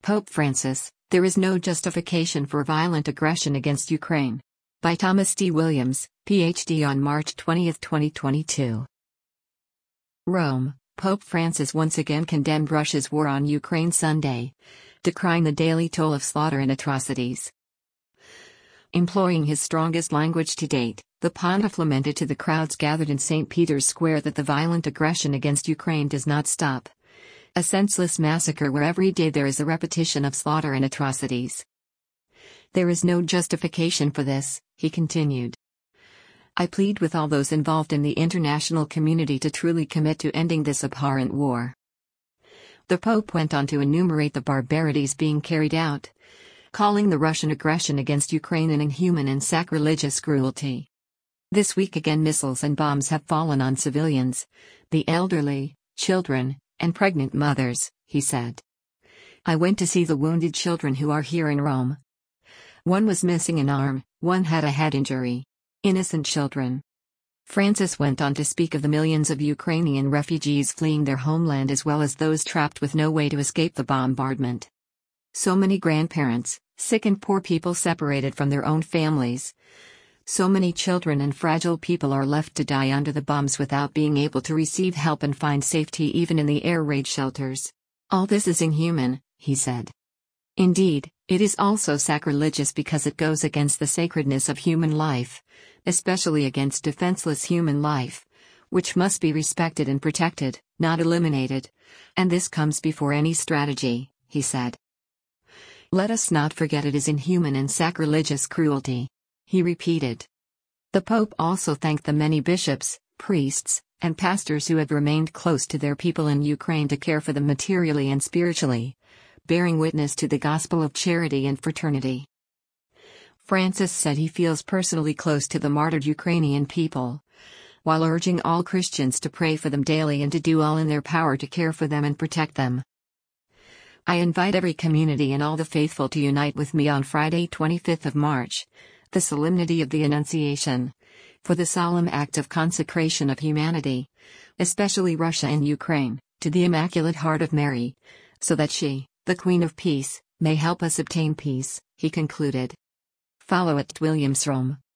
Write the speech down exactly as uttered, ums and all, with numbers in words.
Pope Francis, There is no justification for violent aggression against Ukraine. By Thomas D. Williams, P H D on March twentieth, twenty twenty-two. Rome, Pope Francis once again condemned Russia's war on Ukraine Sunday, decrying the daily toll of slaughter and atrocities. Employing his strongest language to date, the pontiff lamented to the crowds gathered in Saint Peter's Square that the violent aggression against Ukraine does not stop. A senseless massacre where every day there is a repetition of slaughter and atrocities. There is no justification for this, he continued. I plead with all those involved in the international community to truly commit to ending this abhorrent war. The Pope went on to enumerate the barbarities being carried out, calling the Russian aggression against Ukraine an inhuman and sacrilegious cruelty. This week again missiles and bombs have fallen on civilians, the elderly, children, and pregnant mothers, he said. I went to see the wounded children who are here in Rome. One was missing an arm, one had a head injury. Innocent children. Francis went on to speak of the millions of Ukrainian refugees fleeing their homeland as well as those trapped with no way to escape the bombardment. So many grandparents, sick and poor people separated from their own families. So many children and fragile people are left to die under the bombs without being able to receive help and find safety even in the air raid shelters. All this is inhuman, he said. Indeed, it is also sacrilegious because it goes against the sacredness of human life, especially against defenseless human life, which must be respected and protected, not eliminated. And this comes before any strategy, he said. Let us not forget it is inhuman and sacrilegious cruelty, he repeated. The Pope also thanked the many bishops, priests, and pastors who have remained close to their people in Ukraine to care for them materially and spiritually, bearing witness to the gospel of charity and fraternity. Francis said he feels personally close to the martyred Ukrainian people, while urging all Christians to pray for them daily and to do all in their power to care for them and protect them. I invite every community and all the faithful to unite with me on Friday, twenty-fifth of March, the Solemnity of the Annunciation, for the solemn act of consecration of humanity, especially Russia and Ukraine, to the Immaculate Heart of Mary, so that she, the Queen of Peace, may help us obtain peace, he concluded. Follow at Williams Rome.